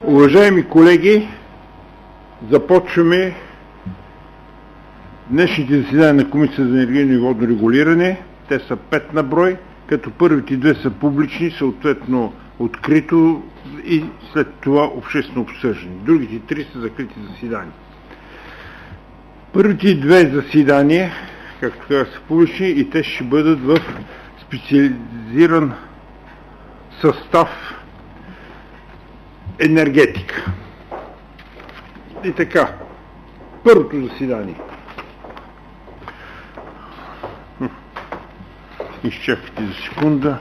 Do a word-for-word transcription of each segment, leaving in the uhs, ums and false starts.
Уважаеми колеги, започваме днешните заседания на Комисията за енергийно и водно регулиране. Те са пет на брой, като първите две са публични, съответно открито и след това обществено обсъждане. Другите три са закрити заседания. Първите две заседания, както казах, са публични и те ще бъдат в специализиран състав енергетика. И така, първото заседание. Изчакайте за секунда.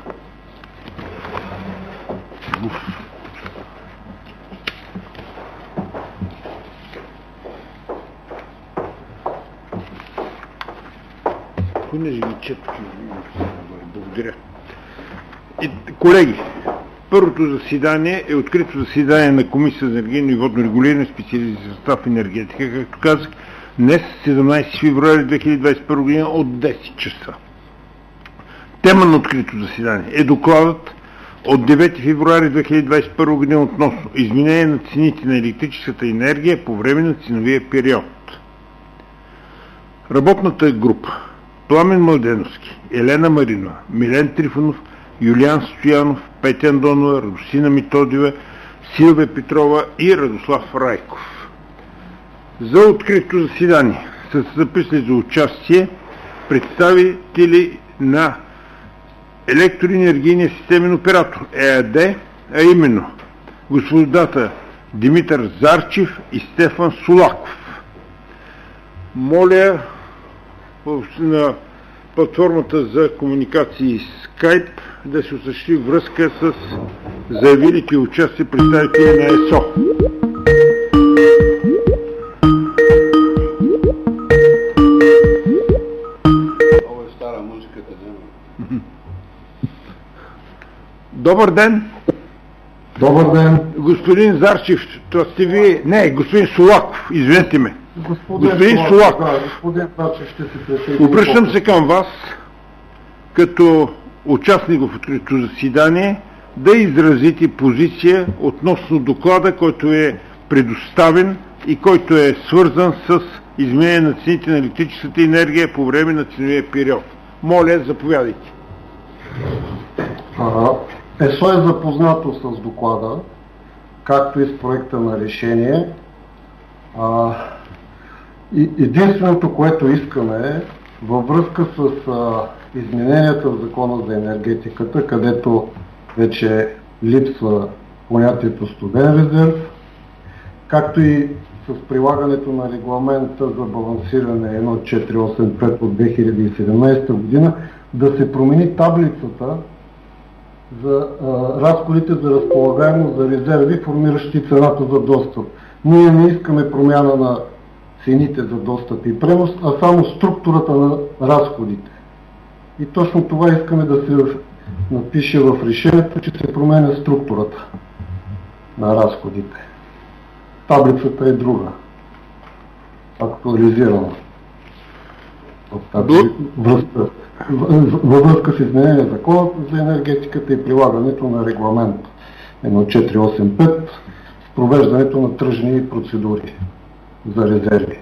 Уф. Понеже ги четох. Благодаря. И, колеги, първото заседание е открито заседание на Комисията за енергийно и водно регулиране, специализиран състав енергетика, както казах, днес, седемнайсети февруари две хиляди двадесет и първа година от десет часа. Тема на открито заседание е докладът от девети февруари две хиляди двадесет и първа година относно изменение на цените на електрическата енергия по време на ценовия период. Работната група: Пламен Младеновски, Елена Маринова, Милен Трифонов, Юлиан Стоянов, Петя Андонова, Радостина Методиева, Силвия Петрова и Радослав Райков. За открито заседание са записали за участие представители на Електроенергийния системен оператор ЕАД, а именно господата Димитър Зарчев и Стефан Солаков. Моля на платформата за комуникации Skype да се осъществи връзка с заявилите участие представители на ЕСО. Това е стара музиката, да. Добър ден! Добър ден! Господин Зарчев, това сте ви... Не, господин Солаков, извинете ме. Господин, господин Солаков, Солаков. да, господин Зарчев ще се присъедини. Обръщам се към вас, като участник в открито заседание, да изразите позиция относно доклада, който е предоставен и който е свързан с изменение на цените на електрическата енергия по време на ценовия период. Моля, заповядайте. ЕСО е запознато с доклада, както и с проекта на решение. А, и единственото, което искаме е във връзка с а, измененията в Закона за енергетиката, където вече липсва понятието студен резерв, както и с прилагането на регламента за балансиране едно четири осем пет от две хиляди и седемнадесета година, да се промени таблицата за а, разходите за разполагаемост за резерви, формиращи цената за достъп. Ние не искаме промяна на цените за достъп и пренос, а само структурата на разходите. И точно това искаме да се напише в решението, че се променя структурата на разходите. Таблицата е друга. Актуализирана. В тази връзка, във връзка с изменение на Закона за енергетиката и прилагането на регламент едно четири осем пет с провеждането на тръжни процедури за резерви.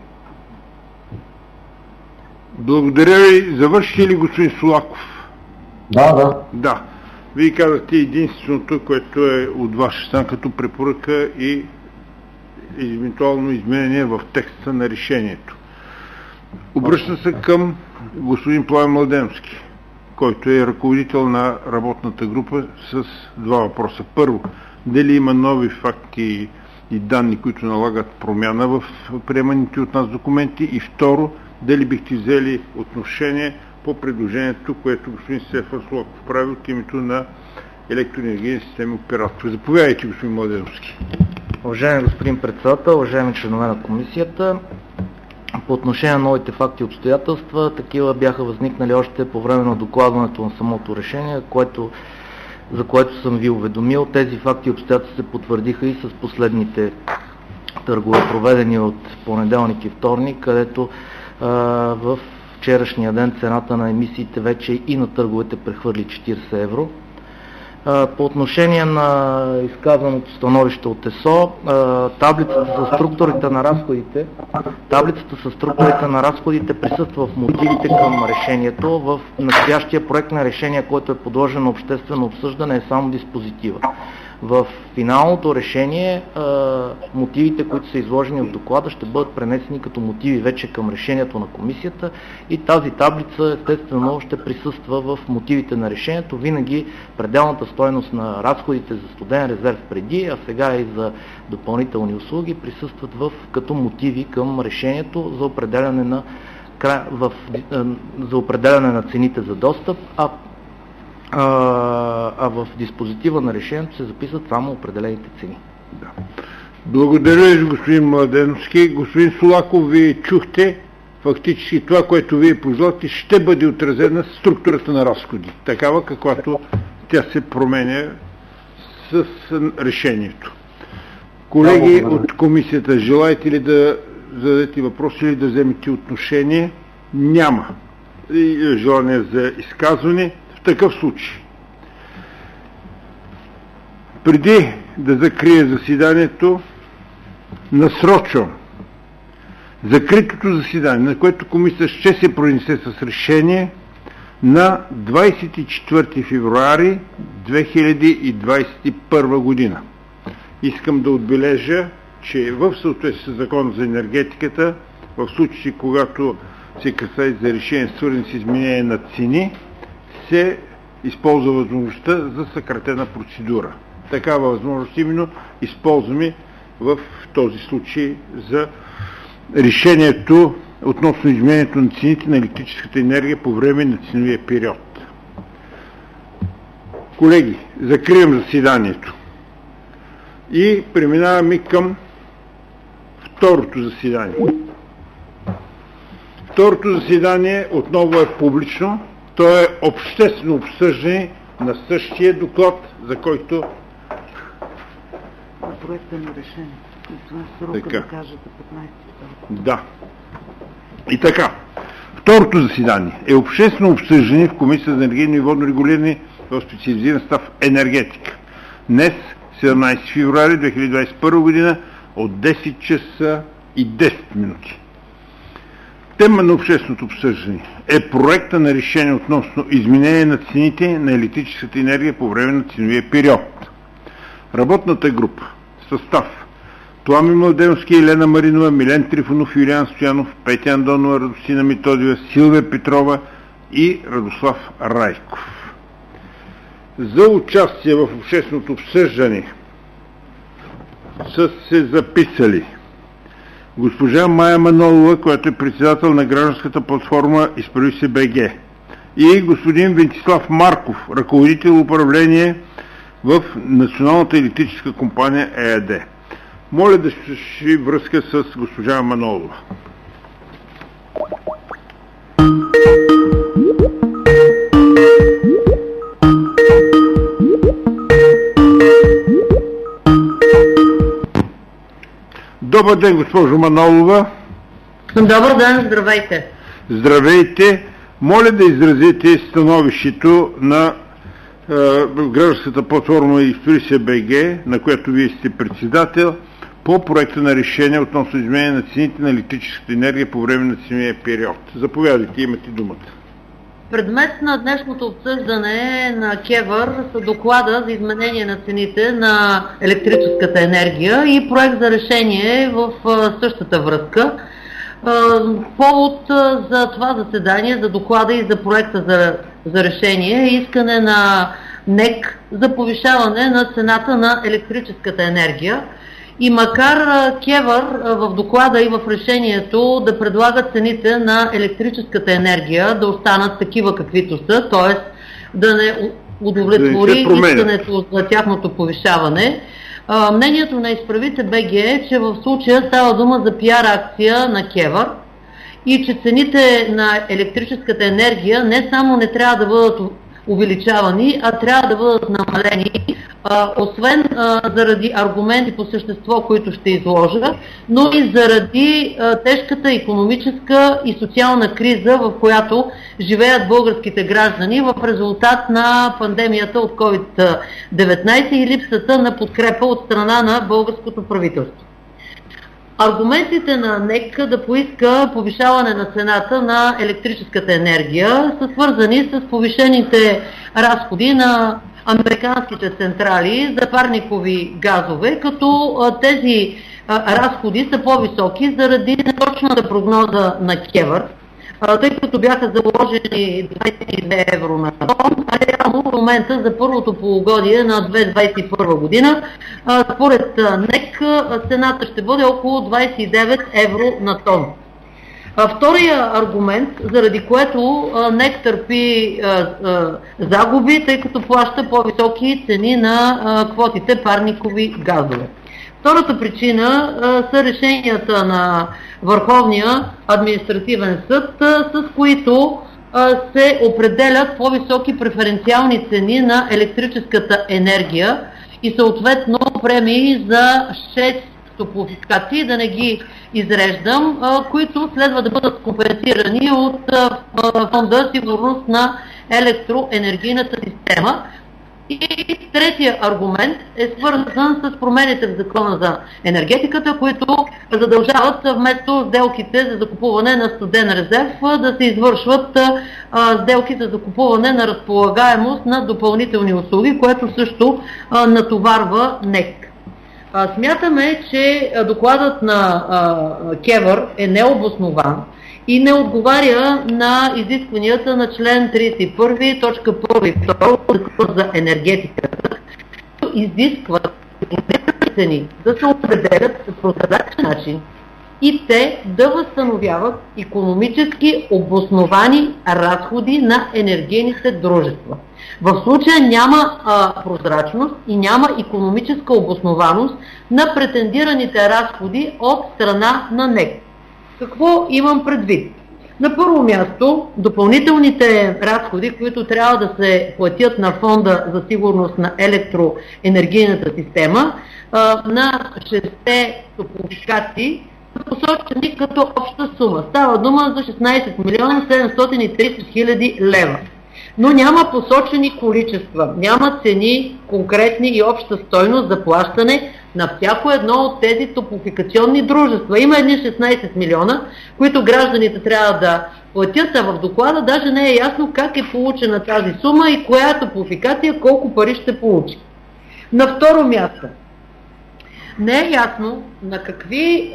Благодаря ви. Завършите ли, господин Солаков? Да, да. Да. Вие казахте единственото, което е от ваша страна като препоръка и евентуално изменение в текста на решението. Обръщам се към господин Пламен Младеновски, който е ръководител на работната група, с два въпроса. Първо, дали има нови факти и данни, които налагат промяна в приеманите от нас документи, и второ, дали бихте взели отношение по предложението, което господин Стефан Солаков прави от името на Електроенергийния системен оператор. Заповядайте, господин Младеновски. Уважаеми господин председател, уважаеми членове на комисията, по отношение на новите факти и обстоятелства, такива бяха възникнали още по време на докладването на самото решение, което, за което съм ви уведомил. Тези факти и обстоятелства се потвърдиха и с последните търгове, проведени от понеделник и вторник, където а, в вчерашния ден цената на емисиите вече и на търговете прехвърли четиридесет евро. По отношение на изказаното становище от ЕСО, таблицата за структурите на разходите, таблицата за структурите на разходите присъства в мотивите към решението. В настоящия проект на решение, който е подложен на обществено обсъждане, е само диспозитива. В финалното решение мотивите, които са изложени от доклада, ще бъдат пренесени като мотиви вече към решението на комисията и тази таблица естествено ще присъства в мотивите на решението. Винаги пределната стойност на разходите за студен резерв преди, а сега и за допълнителни услуги присъстват в, като мотиви към решението за определяне на, в, за определяне на цените за достъп, а А, а в диспозитива на решението се записват само определените цени. Да. Благодаря ви, господин Младеновски. Господин Солаков, вие чухте фактически това, което вие пожелате, ще бъде отразена структурата на разходи, такава каквато тя се променя с решението. Колеги да, от комисията, желаете ли да зададете въпроси или да вземете отношение? Няма желание за изказване. В такъв случай, преди да закрия заседанието, насрочвам закритото заседание, на което комисията ще се произнесе с решение на двадесет и четвърти февруари две хиляди двадесет и първа година. Искам да отбележа, че в съответствие с Закона за енергетиката, в случаи, когато се касае за решение свързани с изменение на цени, се използва възможността за съкратена процедура. Такава възможност именно използваме в този случай за решението относно изменението на цените на електрическата енергия по време на ценовия период. Колеги, закривам заседанието и преминаваме към второто заседание. Второто заседание отново е публично. То е обществено обсъждане на същия доклад, за който... Проекта на решение. Това е срока да кажете петнадесети. Да. И така. Второто заседание е обществено обсъждане в Комисията за енергийно и водно регулиране в специализиран състав енергетика. Днес, седемнадесети февруари две хиляди двадесет и първа година, от десет часа и десет минути. Тема на общественото обсъждане е проекта на решение относно изменение на цените на електрическата енергия по време на ценовия период. Работната група, състав: Пламен Младеновски, Елена Маринова, Милен Трифонов, Юлиан Стоянов, Петя Андонова, Радостина Методиева, Силвия Петрова и Радослав Райков. За участие в общественото обсъждане са се записали госпожа Мая Манолова, която е председател на гражданската платформа Изправи се БГ, и господин Венцислав Марков, ръководител управление в Националната електрическа компания ЕАД. Моля да ще връзка с госпожа Манолова. Добър ден, госпожо Манолова. Добър ден, здравейте. Здравейте. Моля да изразите становището на е, гражданската платформа Изправи се БГ, на която вие сте председател, по проекта на решение относно изменение на цените на електрическата енергия по време на ценовия период. Заповядайте, имате думата. Предмет на днешното обсъждане на КЕВР са доклада за изменение на цените на електрическата енергия и проект за решение в същата връзка. Повод за това заседание, за доклада и за проекта за, за решение е искане на НЕК за повишаване на цената на електрическата енергия. И макар КЕВР в доклада и в решението да предлагат цените на електрическата енергия да останат такива каквито са, т.е. да не удовлетвори да искането за тяхното повишаване, мнението на Изправи се БГ е, че в случая става дума за пиар акция на КЕВР и че цените на електрическата енергия не само не трябва да бъдат увеличавани, а трябва да бъдат намалени, а, освен а, заради аргументи по същество, които ще изложа, но и заради а, тежката икономическа и социална криза, в която живеят българските граждани в резултат на пандемията от ковид деветнайсет и липсата на подкрепа от страна на българското правителство. Аргументите на НЕК да поиска повишаване на цената на електрическата енергия са свързани с повишените разходи на американските централи за парникови газове, като тези разходи са по-високи заради неточната прогноза на КЕВР, тъй като бяха заложени двайсет и две евро на тон, а реално в момента за първото полугодие на две хиляди двайсет и първа година, според НЕК, цената ще бъде около двайсет и девет евро на тон. Втория аргумент, заради което НЕК търпи загуби, тъй като плаща по-високи цени на квотите парникови газове. Втората причина а, са решенията на Върховния административен съд, а, с които а, се определят по-високи преференциални цени на електрическата енергия и съответно премии за шест топлофикации, да не ги изреждам, а, които следва да бъдат компенсирани от а, Фонда сигурност на електроенергийната система. И третия аргумент е свързан с промените в закона за енергетиката, които задължават вместо сделките за закупуване на студен резерв да се извършват а, сделки за закупуване на разполагаемост на допълнителни услуги, което също а, натоварва НЕК. А, смятаме, че докладът на а, КЕВР е необоснован и не отговаря на изискванията на член трийсет и първи, точка първа и втора от Закона за енергетиката, които изискват цени да се определят по прозрачен начин и те да възстановяват икономически обосновани разходи на енергийните дружества. В случая няма а, прозрачност и няма икономическа обоснованост на претендираните разходи от страна на НЕК. Какво имам предвид? На първо място, допълнителните разходи, които трябва да се платят на Фонда за сигурност на електроенергийната система, а, на шестте топлофикации, са посочени като обща сума. Става дума за шестнайсет милиона седемстотин и трийсет хиляди лева. Но няма посочени количества, няма цени, конкретни и обща стойност за плащане на всяко едно от тези топлофикационни дружества. Има едни шестнайсет милиона, които гражданите трябва да платят, а в доклада даже не е ясно как е получена тази сума и коя топлофикация колко пари ще получи. На второ място, не е ясно на какви,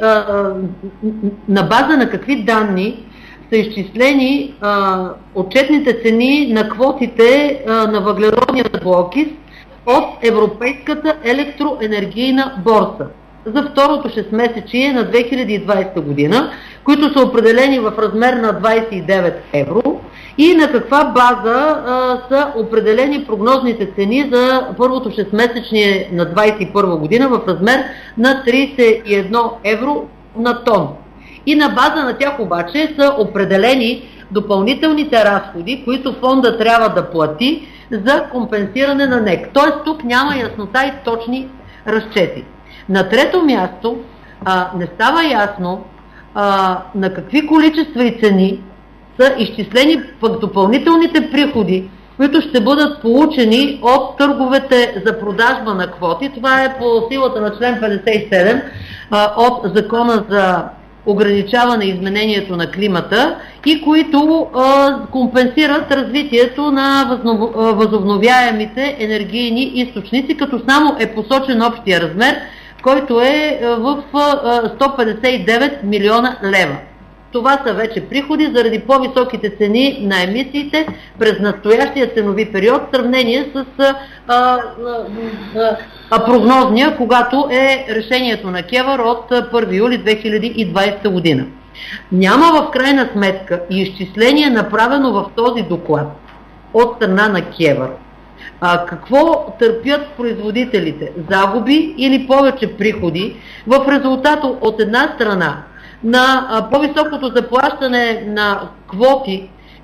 на база на какви данни са изчислени а, отчетните цени на квотите а, на въглеродния двуокис от Европейската електроенергийна борса за второто шестмесечие на две хиляди и двайсета година, които са определени в размер на двайсет и девет евро, и на каква база а, са определени прогнозните цени за първото шестмесечие на двайсет и първа година в размер на трийсет и едно евро на тон. И на база на тях обаче са определени допълнителните разходи, които фонда трябва да плати за компенсиране на НЕК. Тоест тук няма яснота и точни разчети. На трето място а, не става ясно а, на какви количества и цени са изчислени пък допълнителните приходи, които ще бъдат получени от търговете за продажба на квоти. Това е по силата на член петдесет и седем а, от Закона за ограничаване изменението на климата и които а, компенсират развитието на възнов... възобновяемите енергийни източници, като само е посочен общия размер, който е в а, сто петдесет и девет милиона лева. Това са вече приходи заради по-високите цени на емисиите през настоящия ценови период в сравнение с а, а, а, а, прогнозния, когато е решението на КЕВР от първи юли две хиляди и двайсета година. Няма в крайна сметка и изчисление направено в този доклад от страна на КЕВР. А, какво търпят производителите? Загуби или повече приходи в резултат от една страна на по-високото заплащане на квоти,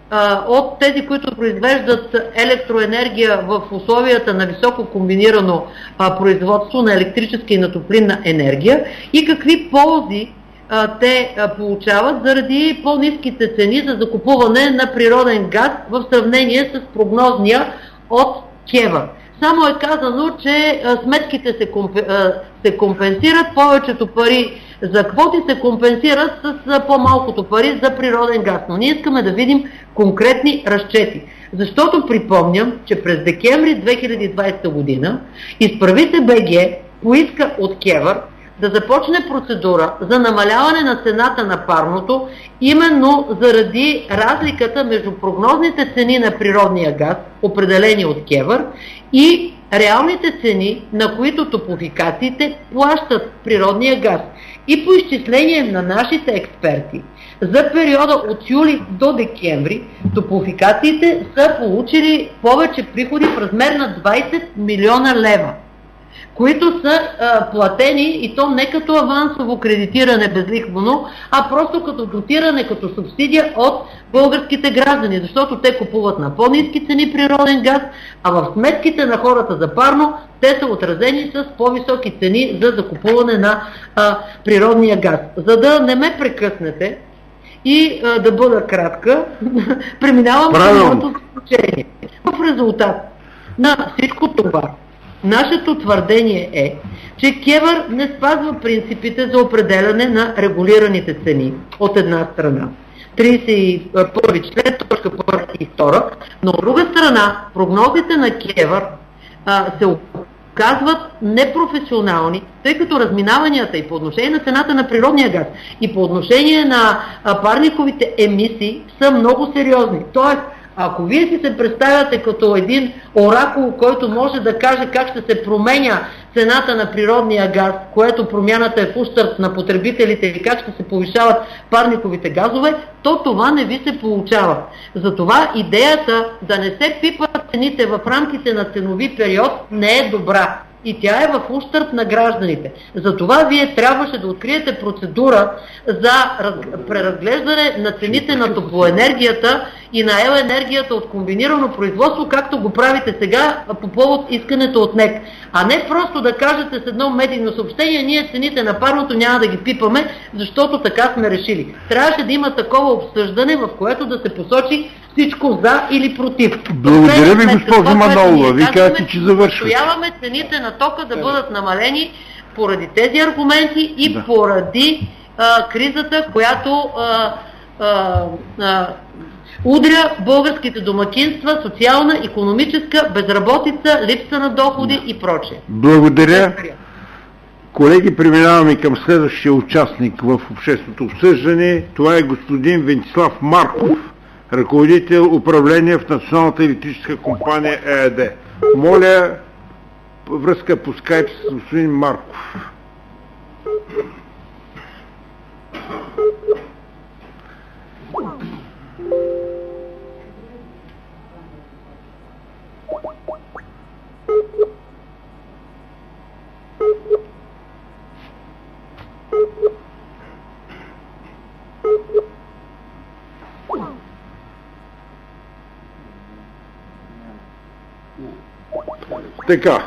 а, от тези, които произвеждат електроенергия в условията на високо комбинирано а, производство на електрическа и на топлинна енергия и какви ползи а, те а, получават заради по-ниските цени за закупуване на природен газ в сравнение с прогнозния от КЕВР. Само е казано, че а, сметките се, компе, а, се компенсират, повечето пари за квоти се компенсират с а, по-малкото пари за природен газ. Но ние искаме да видим конкретни разчети. Защото припомням, че през декември две хиляди и двадесета година Изправи БГ поиска от КЕВР да започне процедура за намаляване на цената на парното, именно заради разликата между прогнозните цени на природния газ, определени от КЕВР, и реалните цени, на които топлофикациите плащат природния газ. И по изчисление на нашите експерти, за периода от юли до декември, топлофикациите са получили повече приходи в размер на двадесет милиона лева, които са а, платени, и то не като авансово кредитиране безлихвено, а просто като дотиране, като субсидия от българските граждани, защото те купуват на по-ниски цени природен газ, а в сметките на хората за парно те са отразени с по-високи цени за закупуване на а, природния газ. За да не ме прекъснете и а, да бъда кратка, преминавам към моето заключение. В резултат на всичко това, нашето твърдение е, че КЕВР не спазва принципите за определяне на регулираните цени от една страна. тридесет и първи член, точка първа и втора, но от друга страна прогнозите на КЕВР а, се оказват непрофесионални, тъй като разминаванията и по отношение на цената на природния газ, и по отношение на а, парниковите емисии са много сериозни. Тоест, ако вие си се представяте като един оракул, който може да каже как ще се променя цената на природния газ, което промяната е в ущърб на потребителите и как ще се повишават парниковите газове, то това не ви се получава. Затова идеята да не се пипат цените в рамките на ценови период не е добра. И тя е в ущърб на гражданите. Затова вие трябваше да откриете процедура за раз... преразглеждане на цените на топлоенергията и на електроенергията от комбинирано производство, както го правите сега по повод искането от НЕК. А не просто да кажете с едно медийно съобщение, ние цените на парното няма да ги пипаме, защото така сме решили. Трябваше да има такова обсъждане, в което да се посочи всичко за или против. Благодаря ви, госпожо Манолова. Ви казвате, че завършвате. Настояваме цените на тока да бъдат намалени поради тези аргументи и да. поради а, кризата, която а, а, а, удря българските домакинства, социална, икономическа, безработица, липса на доходи и прочее. Благодаря. Колеги, преминаваме към следващия участник в общественото обсъждане. Това е господин Венцислав Марков, ръководител управление в Националната електрическа компания ЕАД. Моля, връзка по скайп с господин Марков. Така.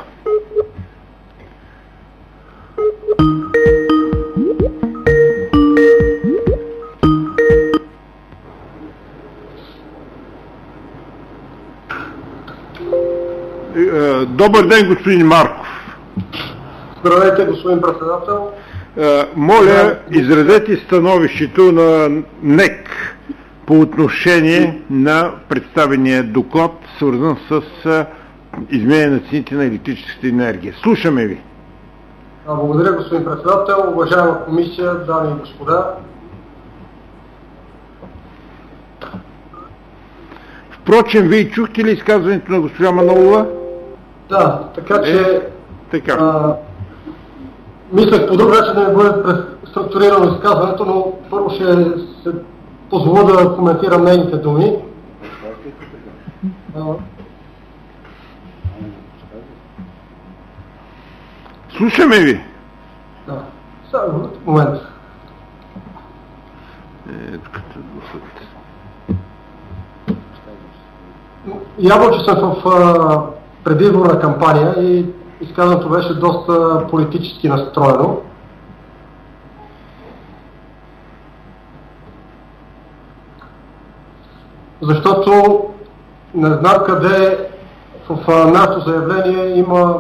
Добър ден, господин Марков. Здравейте, господин председател. Моля, изразете становището на НЕК по отношение на представения доклад, свързан с изменение на цените на електрическата енергия. Слушаме ви. Благодаря, господин председател. Уважаема комисия, дами и господа. Впрочем, вие чухте ли изказването на госпожа Манолова? Да, така че... Е, така. А, мислех по друг начин да не бъде структурирано изказването, но първо ще се позволя да коментирам нейните думи. А, Слушаме ви. Да, само момент. Е, Явно, че съм в а, предизборна кампания и изказването беше доста политически настроено. Защото не знам къде в нашето заявление има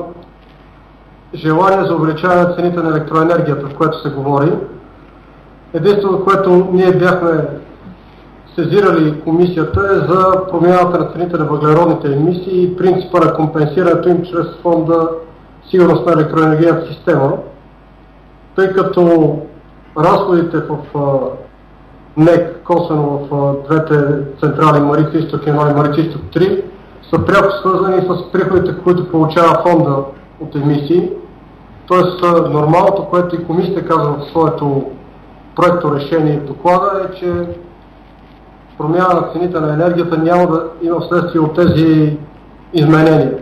желание за увеличаване на цените на електроенергията, в което се говори. Единственото, което ние бяхме сезирали комисията е за промяната на цените на въглеродните емисии и принципа на компенсирането им чрез фонда сигурност на електроенергийната система, тъй като разходите в НЕК, косвено в двете централи Марица Изток едно и Марица Изток три, са пряко свързани с приходите, които получава фонда от емисии. Тоест нормалното, което и комисията казва в своето проекто решение в доклада е, че промяна на цените на енергията няма да има вследствие от тези изменения.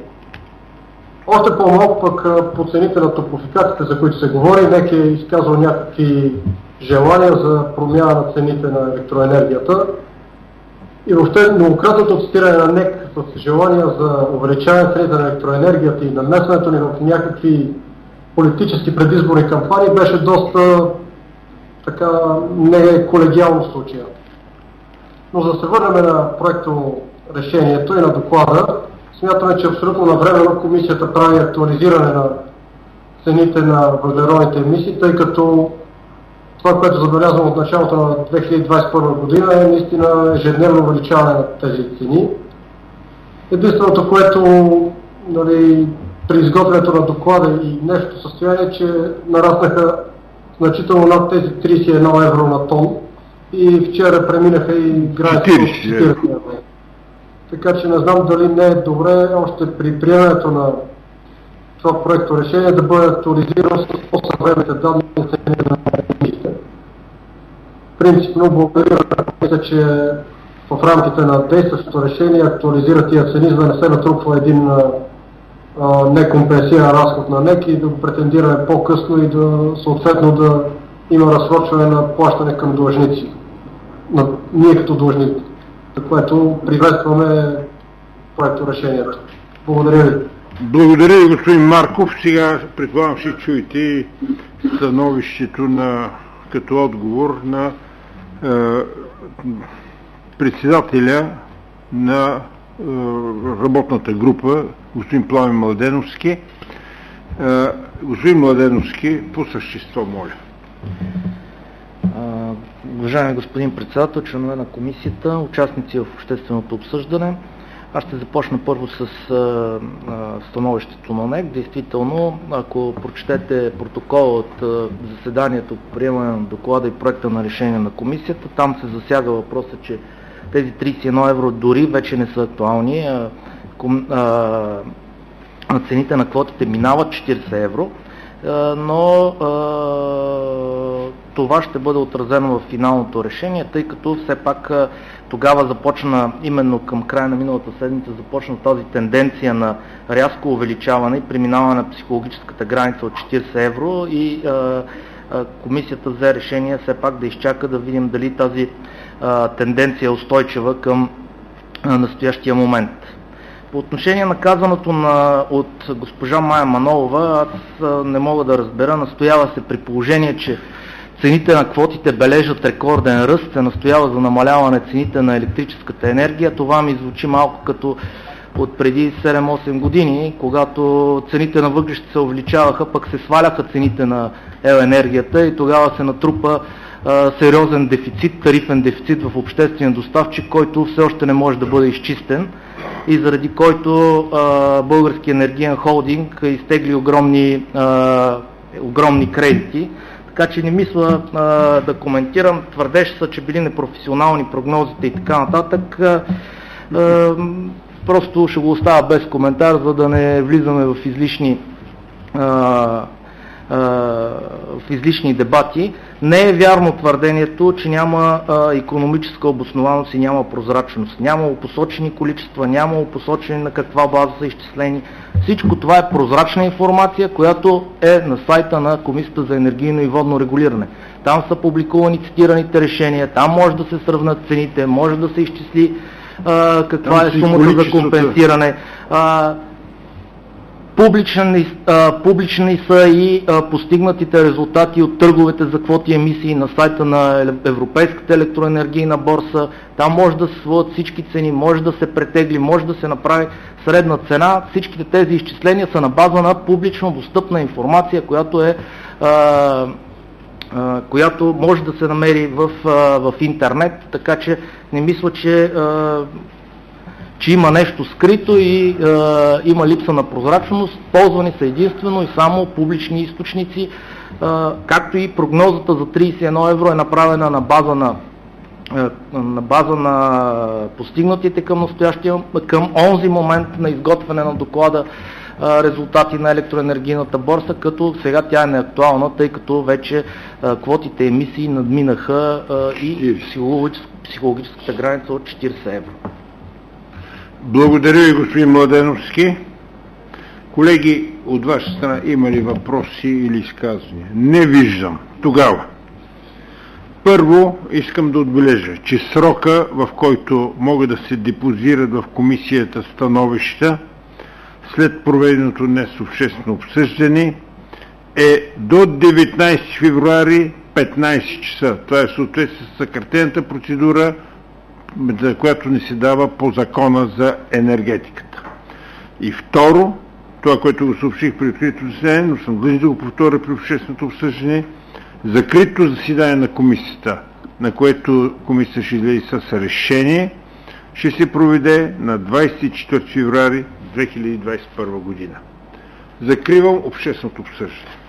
Още по-малко пък по цените на топлофикациите, за които се говори, НЕК е изказал някакви желания за промяна на цените на електроенергията. И въобще многократното цитиране на НЕК с желания за увеличаване на цените на електроенергията и намесването ни в някакви политически предизборни кампании беше доста така не колегиално в случая. Но за да се върнем на проекто решението и на доклада, смятаме, че абсолютно навременно комисията прави актуализиране на цените на въглеродните емисии, тъй като това, което забелязвам от началото на две хиляди двадесет и първа година е наистина ежедневно увеличаване на тези цени. Единственото, което нали, при изготвянето на доклада и нещо състояние, че нараснаха значително над тези тридесет и едно евро на тон и вчера преминаха и границата от четиридесет евро. Така че не знам дали не е добре още при приемането на това проекто решение да бъде актуализирано с по-съвременните данни на цените на емисиите. Принципно благодаря, че в рамките на действащото решение актуализира тия цени, за да не се натрупва един а, некомпенсиран разход на НЕК и да го претендираме по-късно и да съответно да има разсрочване на плащане към длъжници. На, ние като длъжници, за което приветстваме проекто решението. Благодаря ви. Благодаря ви, господин Марков. Сега предполагам ще чуете становището на, като отговор на е, председателя на е, работната група, господин Пламен Младеновски. Е, господин Младеновски, по същество, моля. Уважаеми господин председател, членове на комисията, участници в общественото обсъждане, аз ще започна първо с а, а, становището на НЕК. Действително, ако прочетете протокола от а, заседанието по приемане на доклада и проекта на решение на комисията, там се засяга въпроса, че тези тридесет и едно евро дори вече не са актуални. А, ком, а, цените на квотите минават четиридесет евро, а, но а, това ще бъде отразено в финалното решение, тъй като все пак а, тогава започна, именно към края на миналата седмица, започна тази тенденция на рязко увеличаване и преминаване на психологическата граница от четиридесет евро и а, а, комисията взе решение все пак да изчака да видим дали тази а, тенденция е устойчива към а, настоящия момент. По отношение на казаното на, от госпожа Мая Манолова, аз а, не мога да разбера, настоява се при положение, че цените на квотите бележат рекорден ръст, се настоява за намаляване цените на електрическата енергия. Това ми звучи малко като от преди седем-осем години, когато цените на въглища се увеличаваха, пък се сваляха цените на електроенергията и тогава се натрупа а, сериозен дефицит, тарифен дефицит в обществения доставчик, който все още не може да бъде изчистен и заради който а, Български енергиен холдинг изтегли огромни, а, огромни кредити. Така че не мисля а, да коментирам. Твърдеше се, че били непрофесионални прогнозите и така нататък. А, а, просто ще го оставя без коментар, за да не влизаме в излишни, а, а, в излишни дебати. Не е вярно твърдението, че няма а, икономическа обоснованост и няма прозрачност. Няма посочени количества, няма посочени на каква база са изчислени. Всичко това е прозрачна информация, която е на сайта на Комисията за енергийно и водно регулиране. Там са публикувани цитираните решения, там може да се сравнат цените, може да се изчисли а, каква Там е са и сумата за количествата. компенсиране. А, Публични, а, публични са и а, постигнатите резултати от търговете за квоти емисии на сайта на Европейската електроенергийна борса. Там може да се сводят всички цени, може да се претегли, може да се направи средна цена. Всичките тези изчисления са на база на публично достъпна информация, която е а, а, която може да се намери в, а, в интернет, така че не мисля, че а, че има нещо скрито и е, има липса на прозрачност. Ползвани са единствено и само публични източници, е, както и прогнозата за тридесет и едно евро е направена на база на, е, на, база на постигнатите към настоящия, към онзи момент на изготвяне на доклада е, резултати на електроенергийната борса, като сега тя е неактуална, тъй като вече е, квотите емисии надминаха е, и психологическ, психологическата граница от четиридесет евро. Благодаря ви, господин Младеновски. Колеги, от ваша страна има ли въпроси или изказвания? Не виждам. Тогава, първо искам да отбележа, че срока, в който могат да се депозират в комисията становища, след проведеното днес обществено обсъждане, е до деветнайсети февруари петнайсет часа. Това е в съответствие с съкратената процедура, за която ни се дава по закона за енергетиката. И второ, това, което го съобщих при открито заседание, но съм длъжен да го повторя при общественото обсъждане, закрито заседание на комисията, на което комисията ще излезе с решение, ще се проведе на двайсет и четвърти февруари две хиляди двайсет и първа година. Закривам общественото обсъждане.